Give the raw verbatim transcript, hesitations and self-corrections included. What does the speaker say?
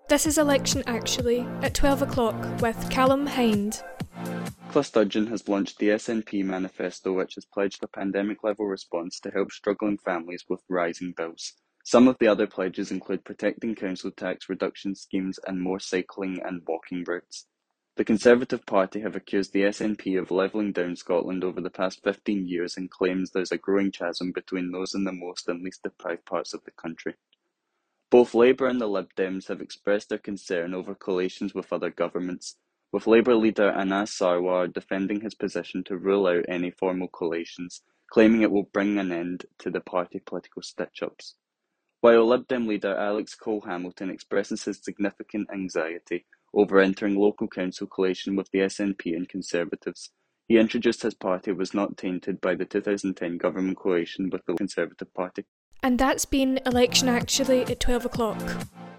This is Election Actually at twelve o'clock with Callum Hind. Nicola Sturgeon has launched the S N P manifesto, which has pledged a pandemic-level response to help struggling families with rising bills. Some of the other pledges include protecting council tax reduction schemes and more cycling and walking routes. The Conservative Party have accused the S N P of levelling down Scotland over the past fifteen years and claims there's a growing chasm between those in the most and least deprived parts of the country. Both Labour and the Lib Dems have expressed their concern over coalitions with other governments, with Labour leader Anas Sarwar defending his position to rule out any formal coalitions, claiming it will bring an end to the party political stitch-ups. While Lib Dem leader Alex Cole-Hamilton expresses his significant anxiety over entering local council coalition with the S N P and Conservatives, he introduced his party was not tainted by the two thousand ten government coalition with the Conservative Party. And that's been Election Actually at twelve o'clock.